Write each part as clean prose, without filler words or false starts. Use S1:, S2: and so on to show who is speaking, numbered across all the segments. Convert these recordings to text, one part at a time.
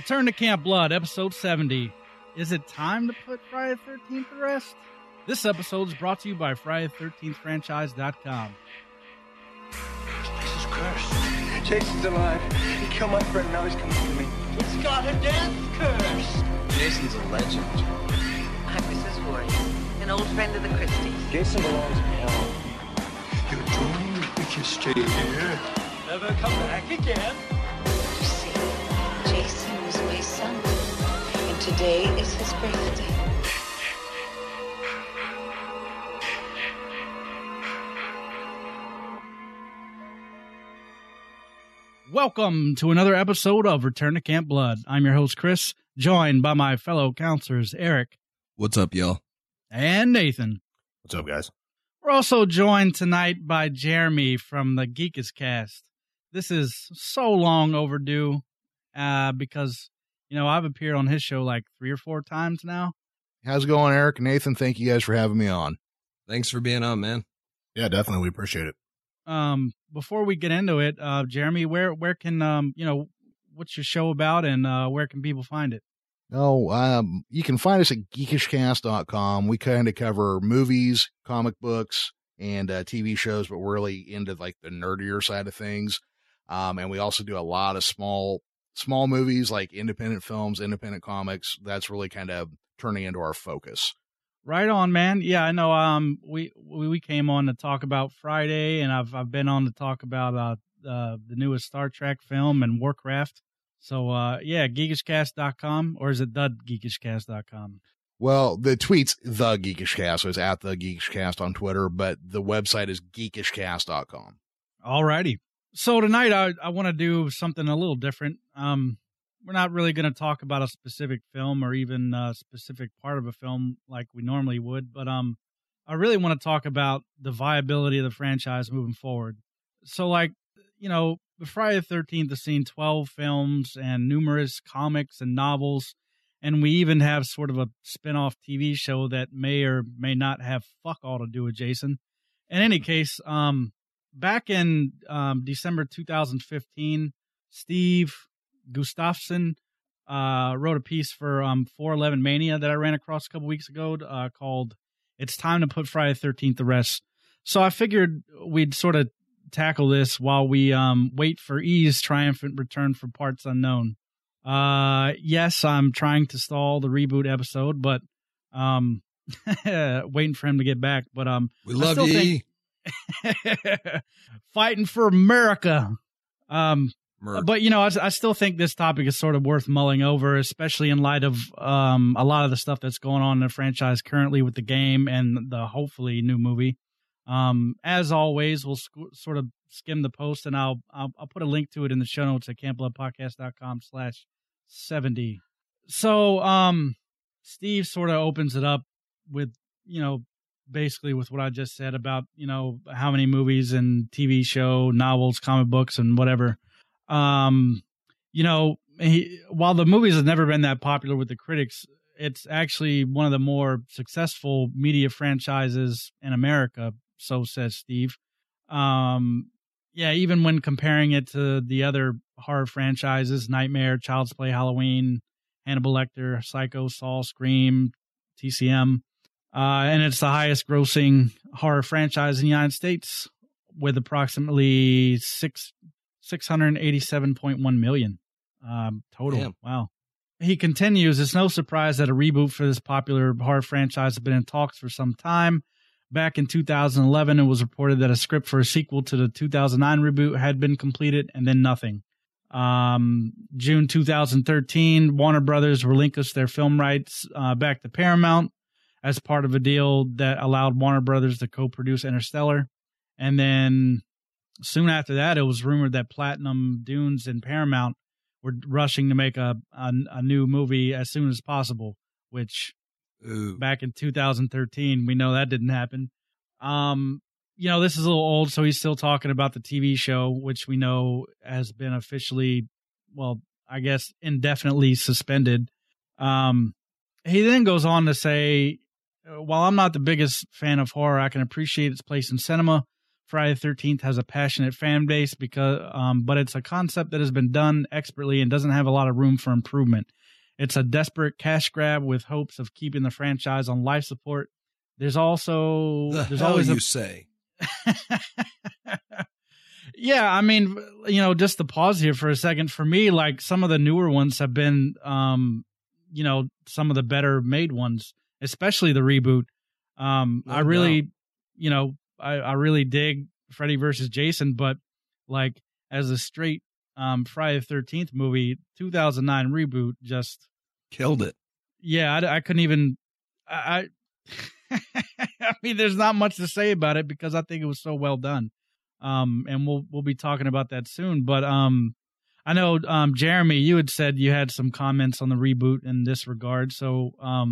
S1: Return to Camp Blood, episode 70. Is it time to put Friday the 13th to rest? This episode is brought to you by Friday13thfranchise.com.
S2: This is cursed. Jason's alive. He killed my friend, now he's coming for me.
S3: It's got a death curse.
S4: Jason's a legend.
S5: I'm Mrs. Voorhees, an old friend of the Christies.
S2: Jason belongs in hell. You're doing if you stay here.
S3: Never come back again.
S5: You see, Jason was my son, and today is his birthday.
S1: Welcome to another episode of Return to Camp Blood. I'm your host, Chris, joined by my fellow counselors, Eric.
S4: What's up, y'all?
S1: And Nathan.
S6: What's up, guys?
S1: We're also joined tonight by Jeremy from the Geekish Cast. This is so long overdue because, I've appeared on his show like 3 or 4 times now.
S6: How's it going, Eric? Nathan, thank you guys for having me on.
S4: Thanks for being on, man.
S6: Yeah, definitely. We appreciate it.
S1: Before we get into it, Jeremy, where can, what's your show about and where can people find it?
S6: You can find us at geekishcast.com. We kind of cover movies, comic books, and TV shows, but we're really into like the nerdier side of things. And we also do a lot of small movies like independent films, independent comics. That's really kind of turning into our focus.
S1: Right on, man. Yeah, I know. We came on to talk about Friday, and I've been on to talk about the newest Star Trek film and Warcraft. So geekishcast.com, or is it thegeekishcast.com?
S6: Well, the tweet's The Geekish Cast, so it's at The Geekish Cast on Twitter, but the website is geekishcast.com.
S1: All righty. So tonight I want to do something a little different. We're not really going to talk about a specific film or even a specific part of a film like we normally would, but I really want to talk about the viability of the franchise moving forward. So, the Friday the 13th has seen 12 films and numerous comics and novels, and we even have sort of a spin-off TV show that may or may not have fuck all to do with Jason. In any case, back in December 2015, Steve Gustafsson wrote a piece for 411 Mania that I ran across a couple weeks ago called "It's Time to Put Friday the 13th to Rest." So I figured we'd sort of tackle this while we wait for E's triumphant return for Parts Unknown. Yes, I'm trying to stall the reboot episode, but waiting for him to get back. But
S4: we love you.
S1: Fighting for America. But, I still think this topic is sort of worth mulling over, especially in light of a lot of the stuff that's going on in the franchise currently with the game and the hopefully new movie. As always, we'll sort of skim the post, and I'll put a link to it in the show notes at campbloodpodcast.com/70. So Steve sort of opens it up with, basically with what I just said about, how many movies and TV show, novels, comic books, and whatever. While the movies have never been that popular with the critics, it's actually one of the more successful media franchises in America, so says Steve. Even when comparing it to the other horror franchises, Nightmare, Child's Play, Halloween, Hannibal Lecter, Psycho, Saw, Scream, TCM. And it's the highest grossing horror franchise in the United States with approximately 687.1 million total. Damn. Wow. He continues, it's no surprise that a reboot for this popular horror franchise has been in talks for some time. Back in 2011, it was reported that a script for a sequel to the 2009 reboot had been completed, and then nothing. June 2013, Warner Brothers relinquished their film rights back to Paramount as part of a deal that allowed Warner Brothers to co-produce Interstellar. And then soon after that, it was rumored that Platinum Dunes and Paramount were rushing to make a new movie as soon as possible, which back in 2013, we know that didn't happen. This is a little old, so he's still talking about the TV show, which we know has been officially, indefinitely suspended. He then goes on to say, while I'm not the biggest fan of horror, I can appreciate its place in cinema. Friday the 13th has a passionate fan base but it's a concept that has been done expertly and doesn't have a lot of room for improvement. It's a desperate cash grab with hopes of keeping the franchise on life support. There's always
S4: you say.
S1: Yeah, I mean, just to pause here for a second, for me, like some of the newer ones have been, some of the better made ones, especially the reboot. I really, I really dig Freddy versus Jason, but like as a straight Friday the 13th movie, 2009 reboot just
S4: killed it.
S1: Yeah, I couldn't even. I mean, there's not much to say about it because I think it was so well done. And we'll be talking about that soon. But I know Jeremy, you had said you had some comments on the reboot in this regard. So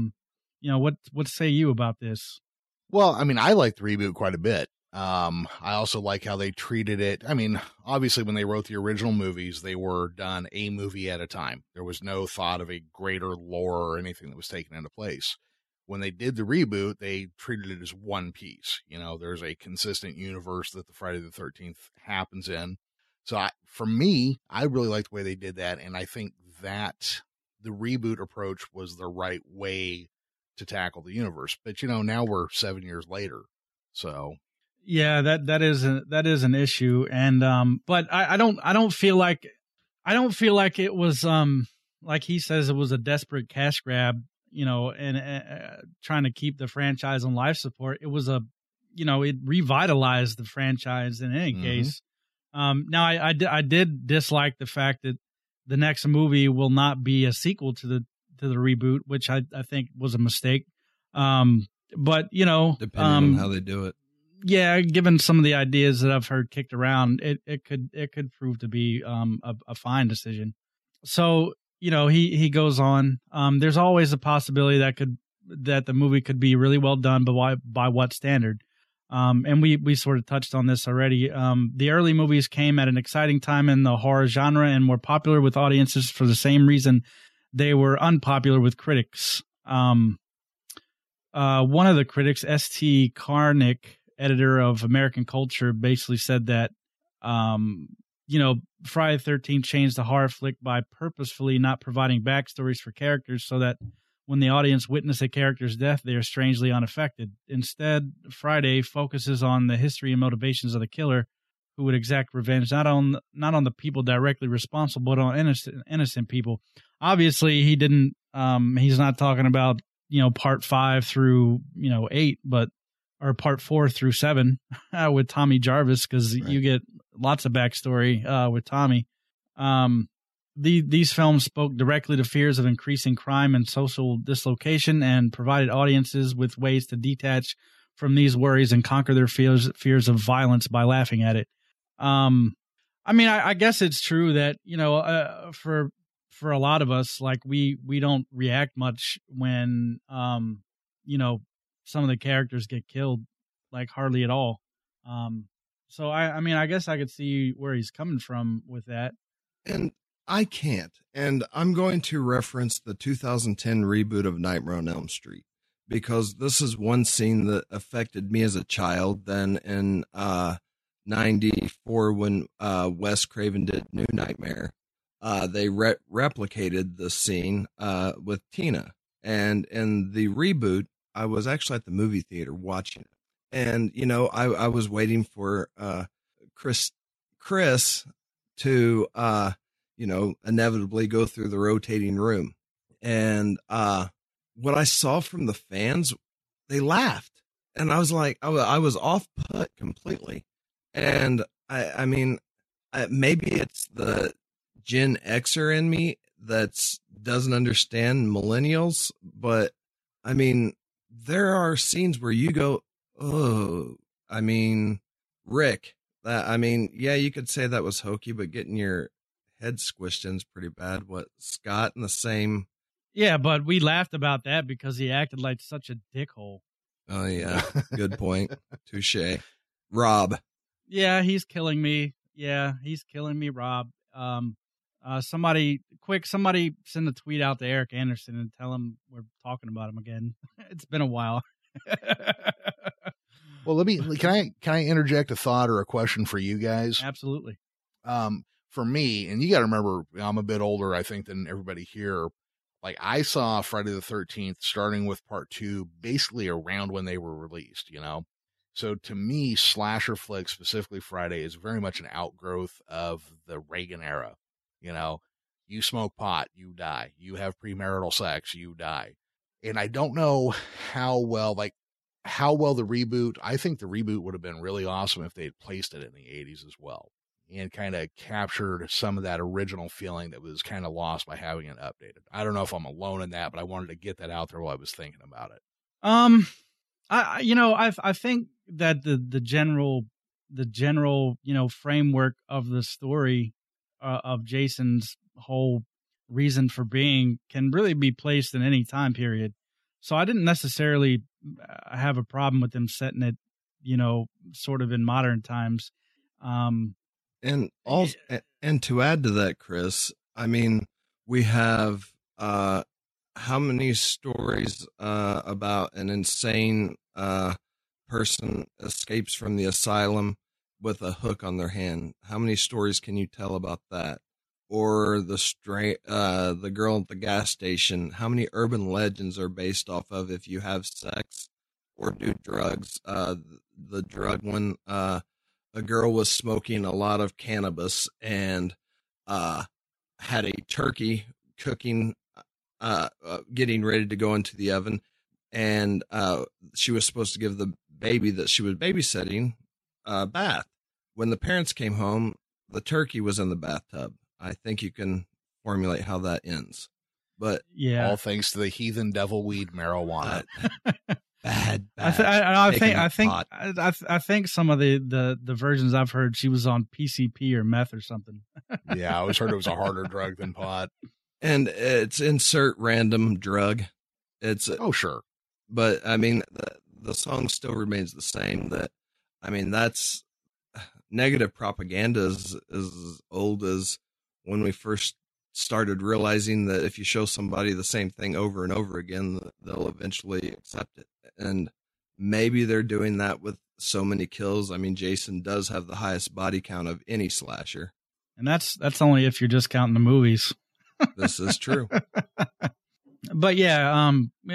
S1: what say you about this?
S6: Well, I mean, I like the reboot quite a bit. I also like how they treated it. I mean, obviously, when they wrote the original movies, they were done a movie at a time. There was no thought of a greater lore or anything that was taken into place. When they did the reboot, they treated it as one piece. There's a consistent universe that the Friday the 13th happens in. So for me, I really like the way they did that. And I think that the reboot approach was the right way to tackle the universe. But, now we're 7 years later. So.
S1: Yeah, that is an issue. And, but I don't feel like it was, like he says, it was a desperate cash grab. And trying to keep the franchise on life support. It was it revitalized the franchise in any case. Now I did dislike the fact that the next movie will not be a sequel to the reboot, which I think was a mistake. But depending
S4: on how they do it.
S1: Yeah, given some of the ideas that I've heard kicked around, it could prove to be a fine decision. So, he goes on. There's always a possibility that the movie could be really well done, but by what standard? And we sort of touched on this already. The early movies came at an exciting time in the horror genre and were popular with audiences for the same reason they were unpopular with critics. One of the critics, S.T. Karnick, editor of American Culture, basically said that, Friday the 13th changed the horror flick by purposefully not providing backstories for characters so that when the audience witness a character's death, they are strangely unaffected. Instead, Friday focuses on the history and motivations of the killer who would exact revenge, not on the people directly responsible, but on innocent people. Obviously, he didn't, he's not talking about, part 5 through, 8, or part 4 through 7 with Tommy Jarvis, because you get lots of backstory with Tommy. These films spoke directly to fears of increasing crime and social dislocation and provided audiences with ways to detach from these worries and conquer their fears of violence by laughing at it. I mean, I guess it's true that, for a lot of us, like we don't react much when, some of the characters get killed, like hardly at all. So I mean, I guess I could see where he's coming from with that.
S4: And I can't. And I'm going to reference the 2010 reboot of Nightmare on Elm Street, because this is one scene that affected me as a child. Then in 94, when Wes Craven did New Nightmare, they replicated the scene with Tina. And in the reboot, I was actually at the movie theater watching it. And, I was waiting for Chris to, inevitably go through the rotating room. And what I saw from the fans, they laughed. And I was like, I was off put completely. And I mean, maybe it's the Gen Xer in me that doesn't understand millennials, but I mean, there are scenes where you go, oh, I mean, Rick, yeah, you could say that was hokey, but getting your head squished in is pretty bad. What, Scott in the same?
S1: Yeah, but we laughed about that because he acted like such a dickhole.
S4: Oh, yeah. Good point. Touche. Rob.
S1: Yeah, he's killing me. Yeah, he's killing me, Rob. Somebody send a tweet out to Eric Anderson and tell him we're talking about him again. It's been a while.
S6: Well, can I interject a thought or a question for you guys?
S1: Absolutely.
S6: For me, and you got to remember, I'm a bit older, I think, than everybody here. Like, I saw Friday the 13th starting with part 2 basically around when they were released, you know? So to me, slasher flicks, specifically Friday, is very much an outgrowth of the Reagan era. You know, you smoke pot, you die. You have premarital sex, you die. And I don't know how well the reboot, I think the reboot would have been really awesome if they had placed it in the 80s as well, and kind of captured some of that original feeling that was kind of lost by having it updated. I don't know if I'm alone in that, but I wanted to get that out there while I was thinking about it.
S1: I think that the general, framework of the story of Jason's whole reason for being can really be placed in any time period. So I didn't necessarily have a problem with them setting it, sort of in modern times.
S4: And also, and to add to that, Chris, I mean, we have how many stories about an insane person escapes from the asylum with a hook on their hand? How many stories can you tell about that? Or the girl at the gas station? How many urban legends are based off of if you have sex or do drugs? The drug one, a girl was smoking a lot of cannabis and had a turkey cooking, getting ready to go into the oven, and she was supposed to give the baby that she was babysitting a bath. When the parents came home, the turkey was in the bathtub. I think you can formulate how that ends. But
S1: yeah,
S6: all thanks to the heathen devil weed marijuana.
S4: Bad.
S1: I think some of the versions I've heard, she was on PCP or meth or something.
S6: Yeah, I always heard it was a harder drug than pot.
S4: And it's insert random drug.
S6: Oh, sure.
S4: But I mean, the song still remains the same. That's negative propaganda is as old as when we first started realizing that if you show somebody the same thing over and over again, they'll eventually accept it. And maybe they're doing that with so many kills. I mean, Jason does have the highest body count of any slasher.
S1: And that's only if you're just counting the movies.
S4: This is true.
S1: But yeah,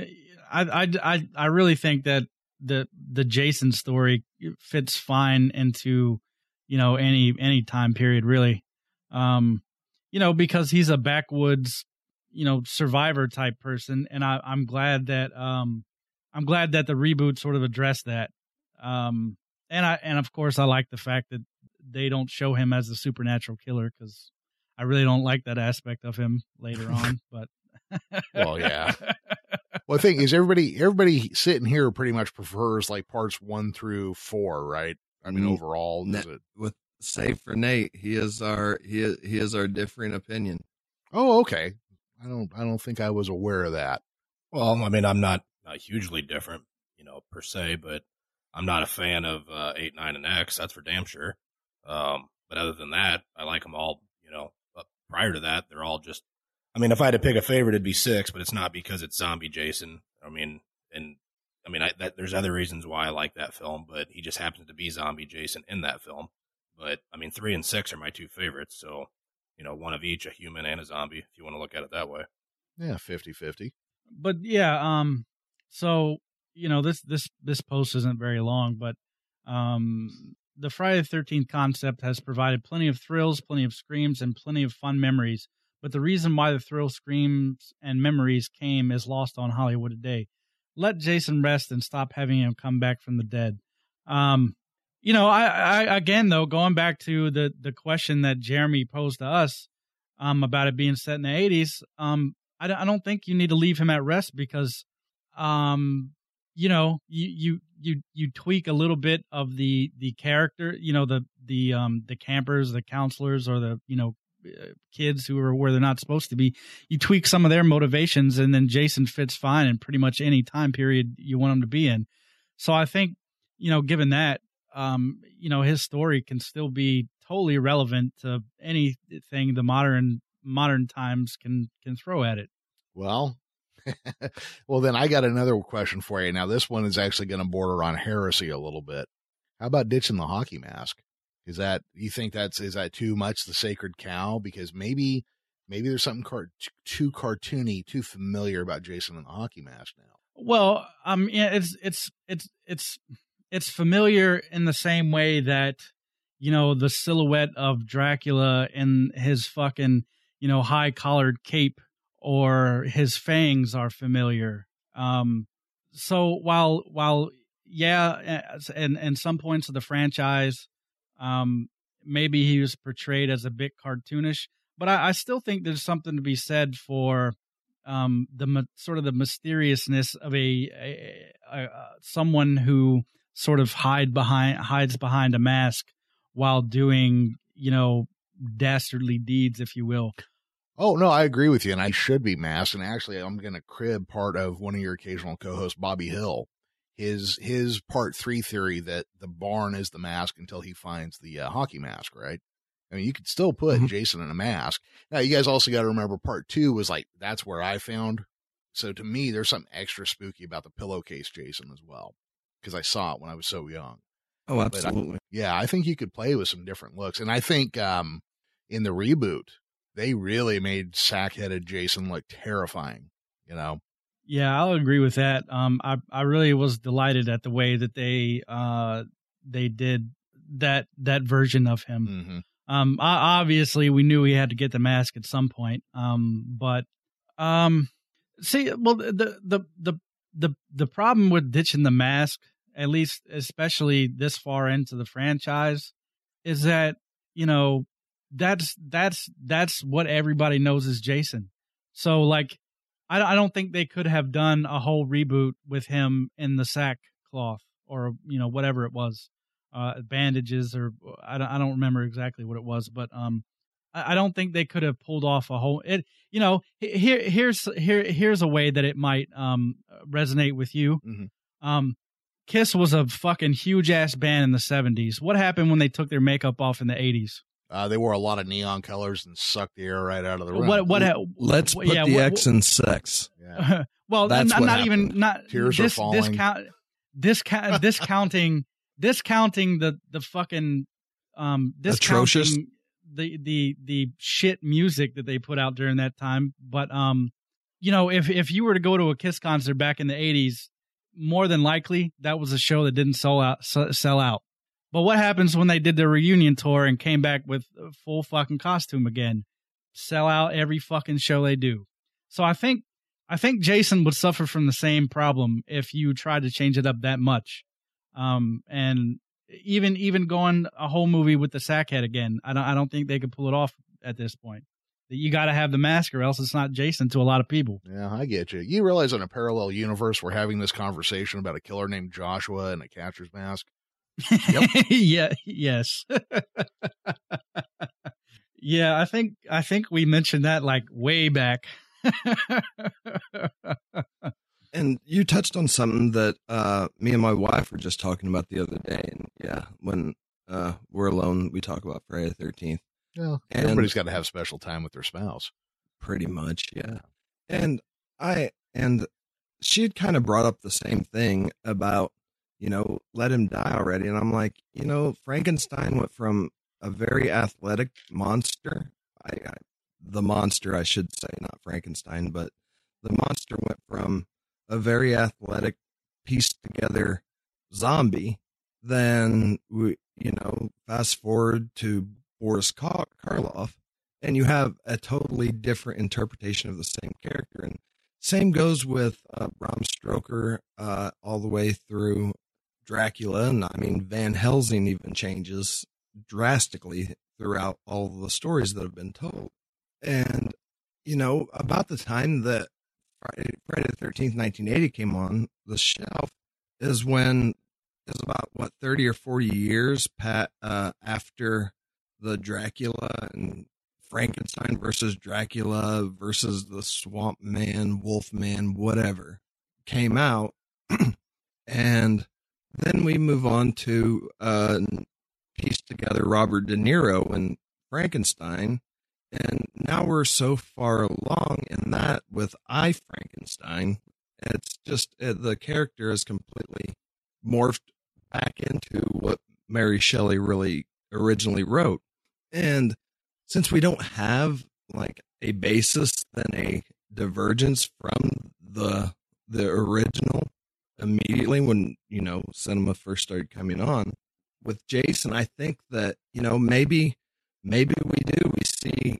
S1: I really think that the Jason story fits fine into, any time period, really. Because he's a backwoods, survivor type person, and I'm glad that the reboot sort of addressed that. And of course I like the fact that they don't show him as the supernatural killer, because I really don't like that aspect of him later on. But
S6: well, yeah. Well, the thing is, everybody sitting here pretty much prefers like parts 1 through 4, right? I mean, overall,
S4: save for Nate, he is our differing opinion.
S6: Oh, okay. I don't think I was aware of that.
S7: Well, I mean, I'm not hugely different, per se, but I'm not a fan of 8, 9, and X. That's for damn sure. But other than that, I like them all. But prior to that, they're all just. I mean, if I had to pick a favorite, it'd be 6, but it's not because it's zombie Jason. There's other reasons why I like that film, but he just happens to be zombie Jason in that film. But I mean, 3 and 6 are my 2 favorites. So, one of each, a human and a zombie, if you want to look at it that way.
S6: Yeah, 50-50.
S1: But yeah, so this post isn't very long, but the Friday the 13th concept has provided plenty of thrills, plenty of screams, and plenty of fun memories. But the reason why the thrills, screams, and memories came is lost on Hollywood today. Let Jason rest and stop having him come back from the dead. I again, though, going back to the question that Jeremy posed to us about it being set in the 80s, I don't think you need to leave him at rest, because you tweak a little bit of the character, the campers, the counselors, or the kids who are where they're not supposed to be. You tweak some of their motivations, and then Jason fits fine in pretty much any time period you want him to be in. So I think, given that, his story can still be totally relevant to anything the modern times can throw at it.
S6: Well, Well, then I got another question for you. Now, this one is actually going to border on heresy a little bit. How about ditching the hockey mask? Is that, you think is that too much the sacred cow? Because maybe there's something too cartoony, too familiar about Jason and the hockey mask now.
S1: Well, yeah, it's familiar in the same way that, you know, the silhouette of Dracula in his fucking, you know, high collared cape or his fangs are familiar. So while yeah, and some points of the franchise, maybe he was portrayed as a bit cartoonish, but I still think there's something to be said for the sort of the mysteriousness of a someone who sort of hides behind a mask while doing, you know, dastardly deeds, if you will.
S6: Oh, no, I agree with you, and I should be masked. And actually, I'm going to crib part of one of your occasional co-hosts, Bobby Hill. His part 3 theory that the barn is the mask until he finds the hockey mask, right? I mean, you could still put Jason in a mask. Now, you guys also got to remember part 2 was like, that's where I found. So to me, there's something extra spooky about the pillowcase Jason as well, because I saw it when I was so young.
S4: Oh, absolutely.
S6: I think you could play with some different looks. And I think in the reboot, they really made sack-headed Jason look terrifying, you know?
S1: Yeah, I'll agree with that. I really was delighted at the way that they did that version of him.
S6: Mm-hmm.
S1: Obviously we knew he had to get the mask at some point. But see, well, the problem with ditching the mask, at least especially this far into the franchise, is that, you know, that's what everybody knows is Jason. So like, I don't think they could have done a whole reboot with him in the sackcloth or, you know, whatever it was, bandages, or I don't remember exactly what it was, but I don't think they could have pulled off a whole. It, you know, here's a way that it might resonate with you.
S6: Mm-hmm.
S1: Kiss was a fucking huge ass band in the 70s. What happened when they took their makeup off in the 80s?
S6: They wore a lot of neon colors and sucked the air right out of the room.
S4: Let's put the X in sex.
S6: Yeah.
S1: Well,
S4: That's
S1: not
S6: Tears are falling.
S1: Discounting the fucking
S4: atrocious,
S1: the shit music that they put out during that time. But you know, if you were to go to a Kiss concert back in the 80s, more than likely that was a show that didn't sell out. But what happens when they did their reunion tour and came back with a full fucking costume again? Sell out every fucking show they do. So I think Jason would suffer from the same problem if you tried to change it up that much. And even going a whole movie with the sackhead again, I don't think they could pull it off at this point. You got to have the mask or else it's not Jason to a lot of people.
S6: Yeah, I get you. You realize in a parallel universe, we're having this conversation about a killer named Joshua and a catcher's mask.
S1: Yep. Yeah. Yes. Yeah. I think we mentioned that like way back.
S4: And you touched on something that me and my wife were just talking about the other day. And yeah, when we're alone, we talk about Friday the 13th.
S6: Yeah, everybody's got to have special time with their spouse.
S4: Pretty much, yeah. And she had kind of brought up the same thing about, you know, let him die already. And I'm like, you know, Frankenstein went from a very athletic monster. The monster, I should say, not Frankenstein, but the monster went from a very athletic, pieced together zombie. Then we, you know, fast forward to Boris Karloff, and you have a totally different interpretation of the same character. And same goes with Bram Stoker all the way through Dracula. And I mean, Van Helsing even changes drastically throughout all the stories that have been told. And, you know, about the time that Friday the 13th, 1980 came on the shelf is about, 30 or 40 years after the Dracula and Frankenstein versus Dracula versus the Swamp Man, Wolf Man, whatever came out. And then we move on to piece together Robert De Niro and Frankenstein. And now we're so far along in that with I, Frankenstein. Frankenstein. It's just the character is completely morphed back into what Mary Shelley really originally wrote. And since we don't have like a basis, then a divergence from the original immediately when, cinema first started coming on with Jason, I think that, maybe we do. We see,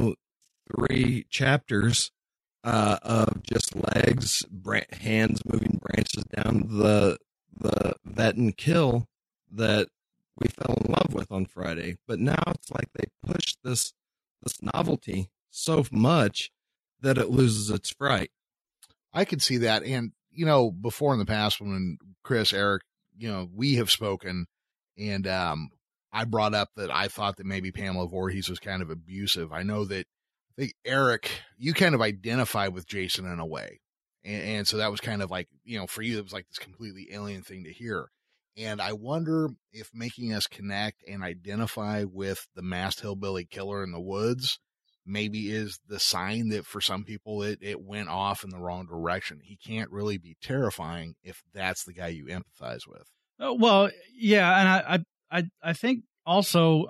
S4: 3 chapters of just legs, hands moving branches down the vet and kill that we fell in love with on Friday. But now it's like they pushed this novelty so much that it loses its fright.
S6: I could see that. And, before in the past when Chris, Eric, we have spoken and I brought up that I thought that maybe Pamela Voorhees was kind of abusive. I know that I think Eric, you kind of identify with Jason in a way. And so that was kind of like, for you, it was like this completely alien thing to hear. And I wonder if making us connect and identify with the masked hillbilly killer in the woods maybe is the sign that for some people it went off in the wrong direction. He can't really be terrifying if that's the guy you empathize with.
S1: Well, yeah, and I think also,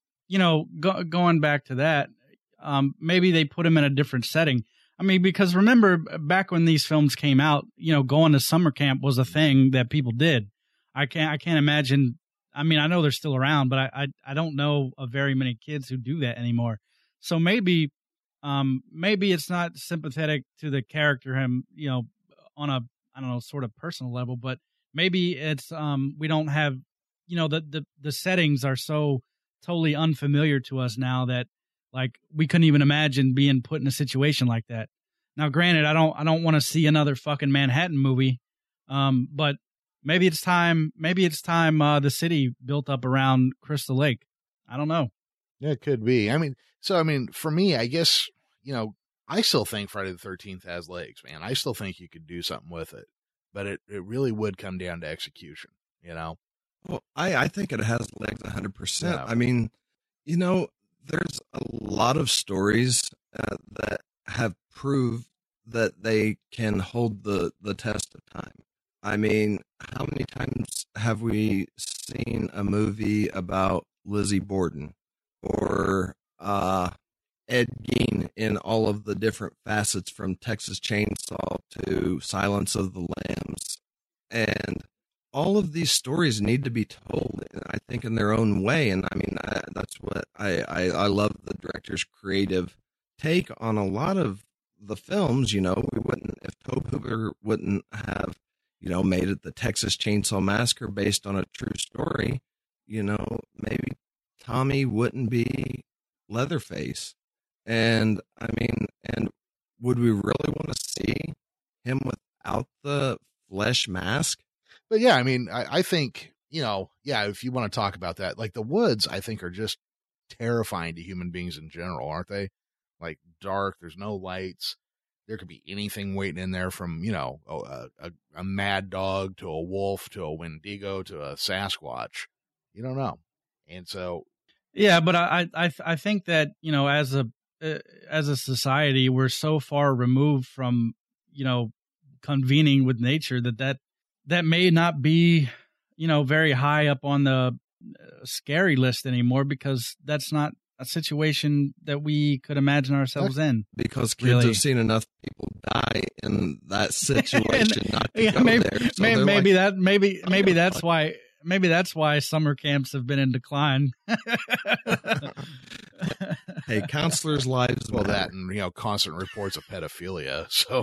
S1: going back to that, maybe they put him in a different setting. I mean, because remember back when these films came out, going to summer camp was a thing that people did. I can't imagine. I mean, I know they're still around, but I don't know of very many kids who do that anymore. So maybe it's not sympathetic to the character, on a, I don't know, sort of personal level, but maybe it's, we don't have, the settings are so totally unfamiliar to us now that like we couldn't even imagine being put in a situation like that. Now, granted, I don't want to see another fucking Manhattan movie. But maybe it's time the city built up around Crystal Lake. I don't know.
S6: Yeah, it could be. I mean, for me, I guess, I still think Friday the 13th has legs, man. I still think you could do something with it, but it really would come down to execution,
S4: Well, I think it has legs 100%.
S6: Yeah.
S4: I mean, there's a lot of stories that have proved that they can hold the test of time. I mean, how many times have we seen a movie about Lizzie Borden or Ed Gein in all of the different facets from Texas Chainsaw to Silence of the Lambs? And all of these stories need to be told, I think, in their own way. And I mean, that's what I love the director's creative take on a lot of the films. We wouldn't, if Tobe Hooper wouldn't have, made it the Texas Chainsaw Massacre based on a true story, maybe Tommy wouldn't be Leatherface. And I mean, and would we really want to see him without the flesh mask?
S6: But yeah, I mean, I think, if you want to talk about that, like the woods, I think are just terrifying to human beings in general, aren't they? Like dark, there's no lights. There could be anything waiting in there from, a mad dog to a wolf to a Wendigo to a Sasquatch. You don't know. And so.
S1: Yeah, but I think that, as a society, we're so far removed from, convening with nature that may not be, very high up on the scary list anymore, because that's not a situation that we could imagine ourselves in.
S4: Because kids have seen enough people die in that situation not to go there. So maybe that's why summer camps have been in decline. Hey, counselors' lives.
S6: Well, that and, constant reports of pedophilia. So,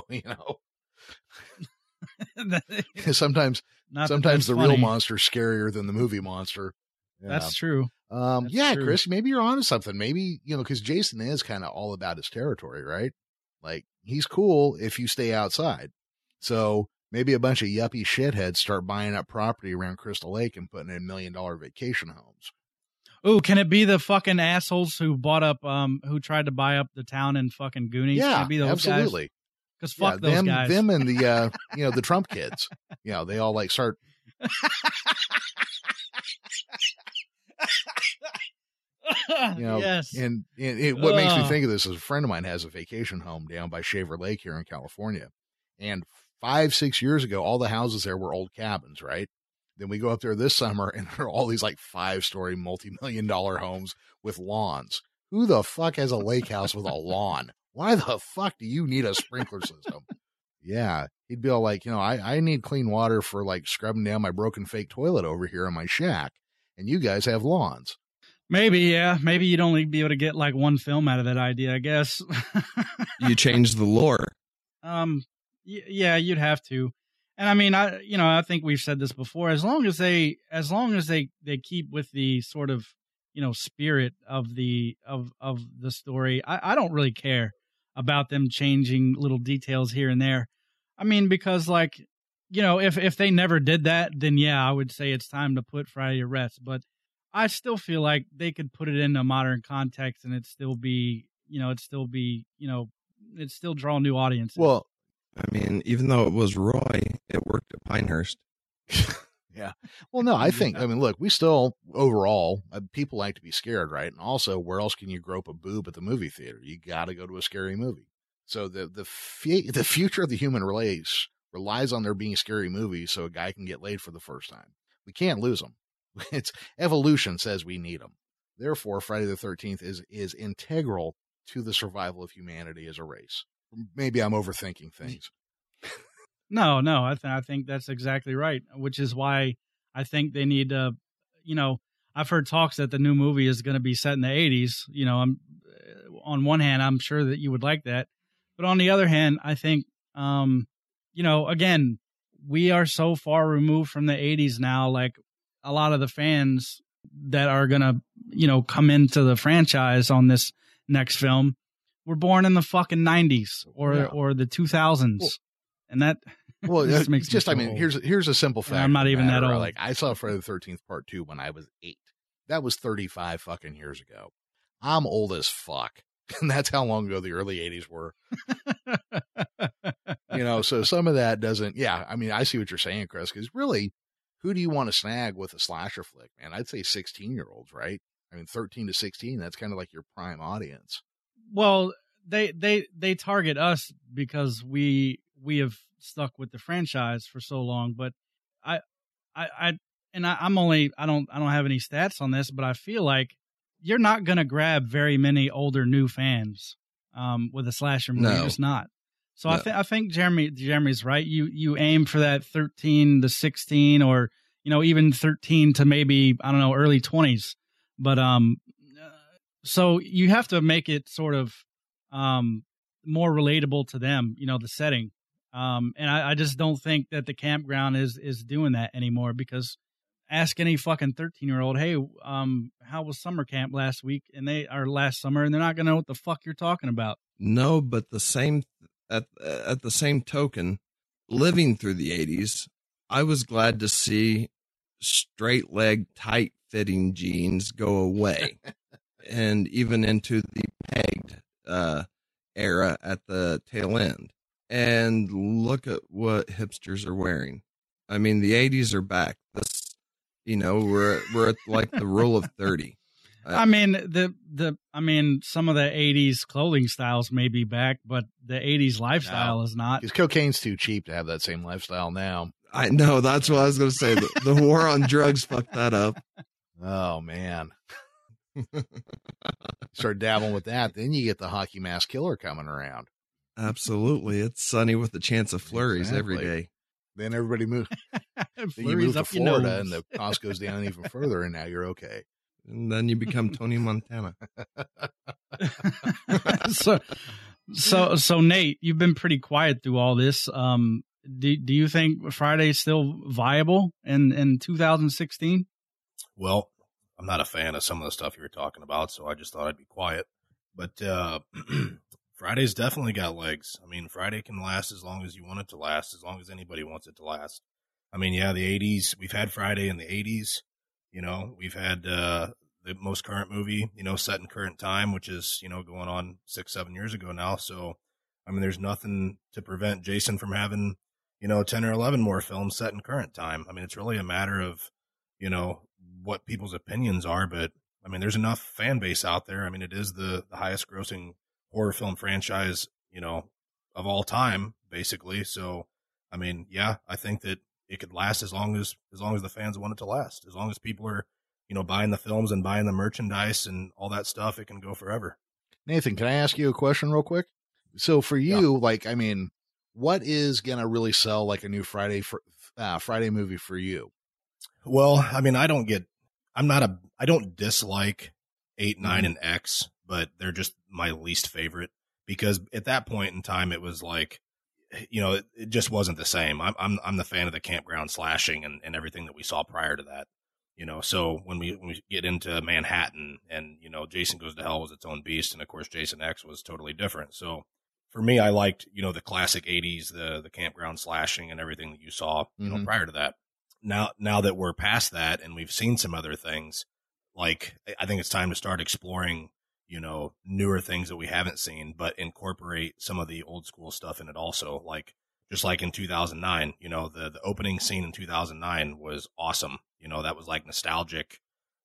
S6: sometimes the real monster's scarier than the movie monster. Yeah.
S1: That's true.
S6: That's true. Chris, maybe you're onto something. Maybe, because Jason is kind of all about his territory, right? Like, he's cool if you stay outside. So maybe a bunch of yuppie shitheads start buying up property around Crystal Lake and putting in $1 million vacation homes.
S1: Oh, can it be the fucking assholes who bought up, who tried to buy up the town in fucking Goonies?
S6: Yeah,
S1: can it be those
S6: absolutely.
S1: Because fuck those guys.
S6: Them and the, the Trump kids. They all like start.
S1: Yes.
S6: And what makes me think of this is a friend of mine has a vacation home down by Shaver Lake here in California. And 5-6 years ago, all the houses there were old cabins, right? Then we go up there this summer and there are all these like 5-story multi-million-dollar homes with lawns. Who the fuck has a lake house with a lawn? Why the fuck do you need a sprinkler system? Yeah. He'd be all like, I need clean water for like scrubbing down my broken fake toilet over here in my shack. And you guys have lawns.
S1: Maybe, yeah. Maybe you'd only be able to get like one film out of that idea, I guess.
S4: You change the lore.
S1: Yeah, you'd have to. And I mean, I think we've said this before. As long as they keep with the sort of, spirit of the story, I don't really care about them changing little details here and there. I mean, because like, if they never did that, then yeah, I would say it's time to put Friday to rest. But I still feel like they could put it in a modern context and it'd still draw new audiences.
S6: Well,
S4: I mean, even though it was Roy, it worked at Pinehurst.
S6: Yeah. Well, no, I mean, look, we still, overall, people like to be scared, right? And also, where else can you grope a boob at the movie theater? You got to go to a scary movie. So the future of the human race relies on there being scary movies so a guy can get laid for the first time. We can't lose them. It's evolution says we need them. Therefore, Friday the 13th is integral to the survival of humanity as a race. Maybe I'm overthinking things.
S1: No, I think that's exactly right, which is why I think they need to, I've heard talks that the new movie is going to be set in the 80s. On one hand, I'm sure that you would like that. But on the other hand, I think, again, we are so far removed from the 80s now, like a lot of the fans that are going to, come into the franchise on this next film were born in the fucking 90s or the 2000s.
S6: Well,
S1: and that
S6: makes just, I mean, old. Here's a simple fact.
S1: I'm not even that old.
S6: Like, I saw Friday the 13th Part 2 when I was 8. That was 35 fucking years ago. I'm old as fuck. And that's how long ago the early 80s were. So some of that doesn't, I mean, I see what you're saying, Chris, because really, who do you want to snag with a slasher flick, man? I'd say 16-year-olds, right? I mean, 13 to 16, that's kind of like your prime audience. Well,
S1: they target us because we have stuck with the franchise for so long, but I don't have any stats on this, but I feel like you're not going to grab very many older new fans with a slasher movie. No. You're just not. So no. I think Jeremy's right. You aim for that 13 to 16 or, even 13 to maybe, I don't know, early 20s. But so you have to make it sort of more relatable to them, the setting. And I just don't think that the campground is doing that anymore, because ask any fucking 13-year-old, hey, how was summer camp last week? And last summer, and they're not going to know what the fuck you're talking about.
S4: No, but at the same token, living through the 80s, I was glad to see straight leg, tight fitting jeans go away and even into the pegged era at the tail end. And look at what hipsters are wearing. I mean, the 80s are back. This, we're at like the rule of 30.
S1: I mean, some of the 80s clothing styles may be back, but the 80s lifestyle is not.
S6: Because cocaine's too cheap to have that same lifestyle now.
S4: I know. That's what I was going to say. The war on drugs fucked that up.
S6: Oh, man. Start dabbling with that, then you get the hockey mask killer coming around.
S4: Absolutely. It's sunny with a chance of flurries every day.
S6: Then everybody moves. Then you move to Florida and the cost goes down even further, and now you're okay.
S4: And then you become Tony Montana.
S1: So Nate, you've been pretty quiet through all this. Do you think Friday's still viable in 2016?
S7: Well, I'm not a fan of some of the stuff you were talking about, so I just thought I'd be quiet. But Friday's definitely got legs. I mean, Friday can last as long as you want it to last, as long as anybody wants it to last. I mean, yeah, the 80s, we've had Friday in the 80s. We've had the most current movie, set in current time, which is, going on 6-7 years ago now. So, I mean, there's nothing to prevent Jason from having, 10 or 11 more films set in current time. I mean, it's really a matter of, what people's opinions are. But, I mean, there's enough fan base out there. I mean, it is the highest grossing horror film franchise, of all time, basically. So, I mean, yeah, I think that it could last as long as the fans want it to last. As long as people are, buying the films and buying the merchandise and all that stuff, it can go forever.
S6: Nathan, can I ask you a question real quick? So for you, what is going to really sell like a new Friday movie for you?
S7: Well, I mean, I don't dislike 8, 9, and X, but they're just my least favorite because at that point in time, it was like, it just wasn't the same. I'm the fan of the campground slashing and everything that we saw prior to that. So when we get into Manhattan and, Jason Goes to Hell was its own beast. And of course, Jason X was totally different. So for me, I liked, the classic 80s, the campground slashing and everything that you saw, prior to that. Now that we're past that and we've seen some other things, like I think it's time to start exploring, newer things that we haven't seen, but incorporate some of the old school stuff in it also. Like, just like in 2009, the opening scene in 2009 was awesome. That was like nostalgic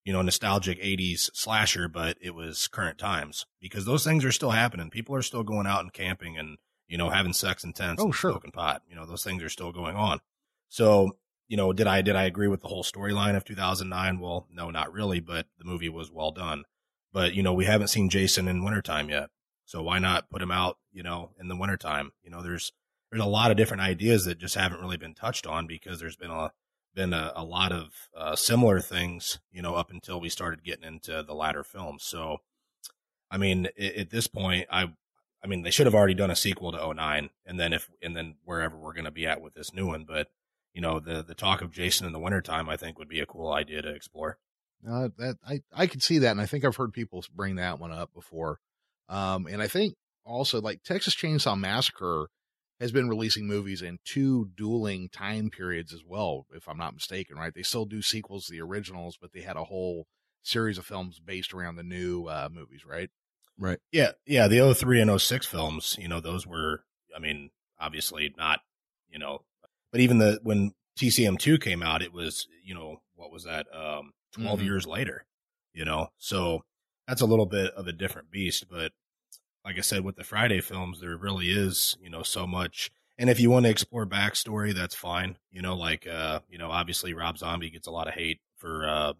S7: 80s slasher, but it was current times because those things are still happening. People are still going out and camping and, having sex in tents and smoking pot. Those things are still going on. So, did I agree with the whole storyline of 2009? Well, no, not really, but the movie was well done. But, we haven't seen Jason in wintertime yet. So why not put him out, in the wintertime? There's a lot of different ideas that just haven't really been touched on because there's been a lot of similar things, up until we started getting into the latter films. So, I mean, at this point, I mean, they should have already done a sequel to 09 and then wherever we're going to be at with this new one. But, the talk of Jason in the wintertime, I think would be a cool idea to explore.
S6: That I could see that. And I think I've heard people bring that one up before. And I think also like Texas Chainsaw Massacre has been releasing movies in 2 dueling time periods as well, if I'm not mistaken, right? They still do sequels to the originals, but they had a whole series of films based around the new movies, right?
S4: Right.
S7: Yeah. Yeah. The 03 and 06 films, those were, I mean, obviously not, but even when TCM2 came out, it was, what was that? 12 years later, so that's a little bit of a different beast. But like I said, with the Friday films, there really is, so much. And if you want to explore backstory, that's fine. Obviously Rob Zombie gets a lot of hate for,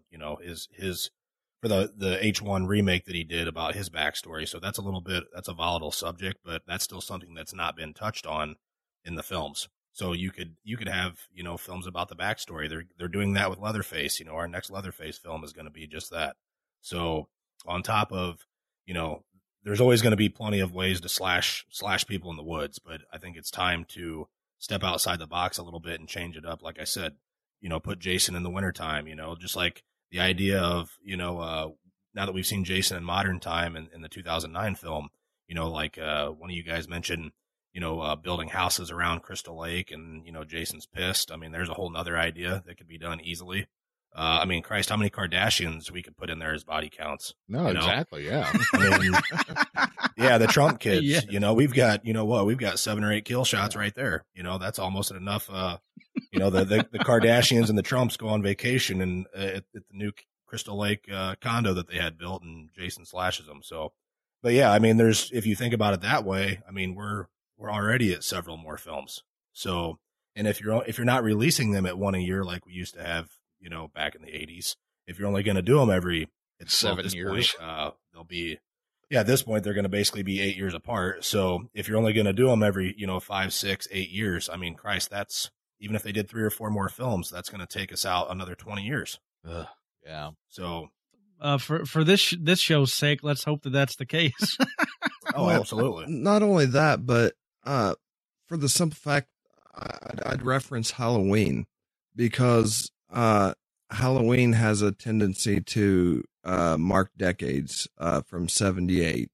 S7: for the H1 remake that he did about his backstory. So that's a volatile subject, but that's still something that's not been touched on in the films. So you could have, films about the backstory. They're doing that with Leatherface. Our next Leatherface film is going to be just that. So on top of, there's always going to be plenty of ways to slash people in the woods, but I think it's time to step outside the box a little bit and change it up. Like I said, put Jason in the wintertime, just like the idea of, now that we've seen Jason in modern time in the 2009 film, one of you guys mentioned, building houses around Crystal Lake and, Jason's pissed. I mean, there's a whole nother idea that could be done easily. I mean, Christ, how many Kardashians we could put in there as body counts?
S6: No, exactly. Yeah.
S7: I mean, yeah, the Trump kids, we've got, we've got 7 or 8 kill shots right there. That's almost enough. The Kardashians and the Trumps go on vacation and at the new Crystal Lake condo that they had built, and Jason slashes them. So, but yeah, I mean, if you think about it that way, I mean, we're already at several more films. So, and if you're not releasing them at one a year like we used to have, back in the 80s, if you're only going to do them every
S6: 7 years,
S7: they'll be, at this point, they're going to basically be 8 years apart. So if you're only going to do them every, 5, 6, 8 years, I mean, Christ, that's, even if they did 3 or 4 more films, that's going to take us out another 20 years.
S6: Yeah.
S7: So,
S1: for this show's sake, let's hope that that's the case.
S7: Oh, absolutely.
S4: Not only that, but for the simple fact, I'd reference Halloween because Halloween has a tendency to mark decades from 78.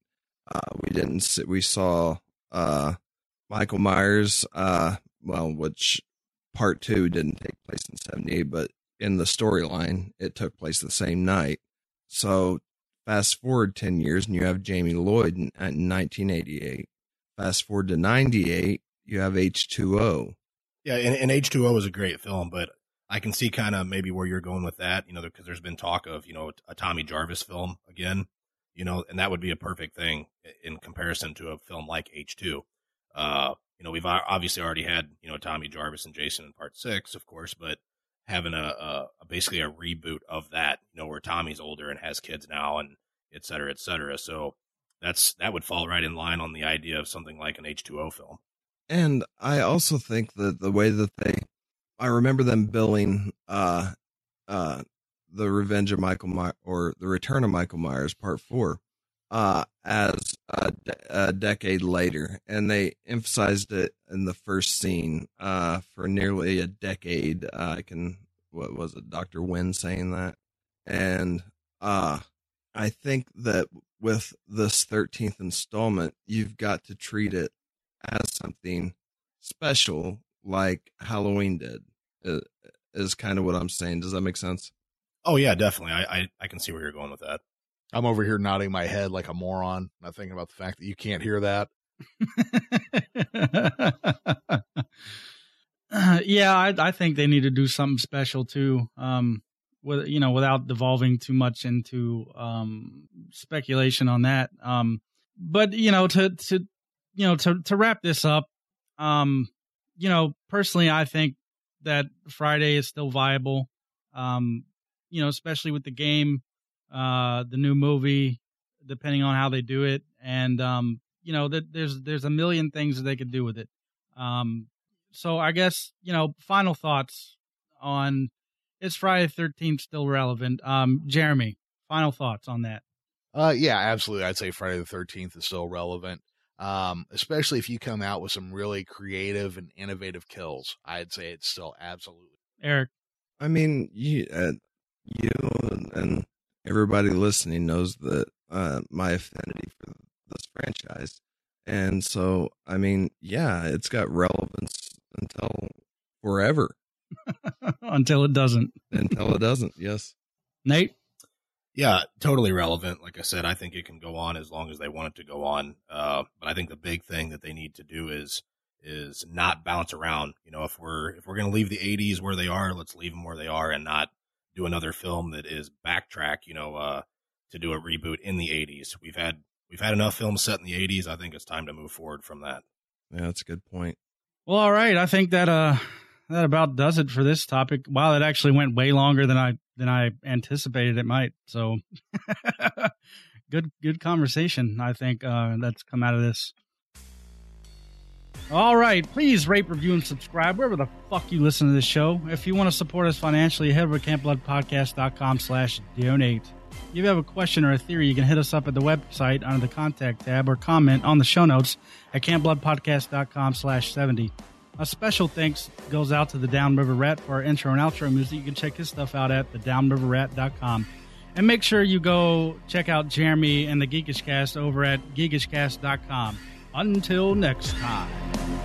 S4: We saw Michael Myers, which part 2 didn't take place in 78, but in the storyline, it took place the same night. So fast forward 10 years and you have Jamie Lloyd in 1988. Fast forward to 98, you have H2O.
S7: Yeah, and H2O is a great film, but I can see kind of maybe where you're going with that, because there's been talk of, a Tommy Jarvis film again, and that would be a perfect thing in comparison to a film like H2. you know, we've obviously already had, you know, Tommy Jarvis and Jason in part 6, of course, but having a basically a reboot of that, you know, where Tommy's older and has kids now and et cetera, et cetera. So that would fall right in line on the idea of something like an H2O film.
S4: And I also think that the way that I remember them billing the Revenge of Michael Myers, or the Return of Michael Myers Part 4 as a decade later, and they emphasized it in the first scene for nearly a decade. What was it, Dr. Wynn saying that? And I think that with this 13th installment, you've got to treat it as something special, like Halloween did, is kind of what I'm saying. Does that make sense?
S7: Oh yeah, definitely. I can see where you're going with that.
S6: I'm over here nodding my head like a moron, not thinking about the fact that you can't hear that.
S1: Yeah, I think they need to do something special too. Without devolving too much into speculation on that. But to wrap this up, personally, I think that Friday is still viable. Especially with the game, the new movie, depending on how they do it, and there's a million things that they could do with it. So I guess final thoughts on, is Friday the 13th still relevant? Jeremy, final thoughts on that?
S6: Yeah, absolutely. I'd say Friday the 13th is still relevant. Especially if you come out with some really creative and innovative kills. I'd say it's still absolutely.
S1: Eric,
S4: I mean, you and everybody listening knows that my affinity for this franchise, and so I mean, yeah, it's got relevance until forever.
S1: Until it doesn't.
S4: Until it doesn't. Yes.
S1: Nate.
S7: Yeah, totally relevant. Like I said, I think it can go on as long as they want it to go on. But I think the big thing that they need to do is not bounce around. If we're going to leave the 80s where they are, let's leave them where they are and not do another film that is backtrack, to do a reboot in the 80s. We've had enough films set in the 80s. I think it's time to move forward from that.
S4: Yeah, that's a good point. Well,
S1: all right. I think that that about does it for this topic. Wow, it actually went way longer than I anticipated it might. So good conversation, I think, that's come out of this. All right, please rate, review, and subscribe wherever the fuck you listen to this show. If you want to support us financially, head over to campbloodpodcast.com/donate. If you have a question or a theory, you can hit us up at the website under the contact tab or comment on the show notes at campbloodpodcast.com/70. A special thanks goes out to the Downriver Rat for our intro and outro music. You can check his stuff out at thedownriverrat.com. And make sure you go check out Jeremy and the Geekish Cast over at geekishcast.com. Until next time.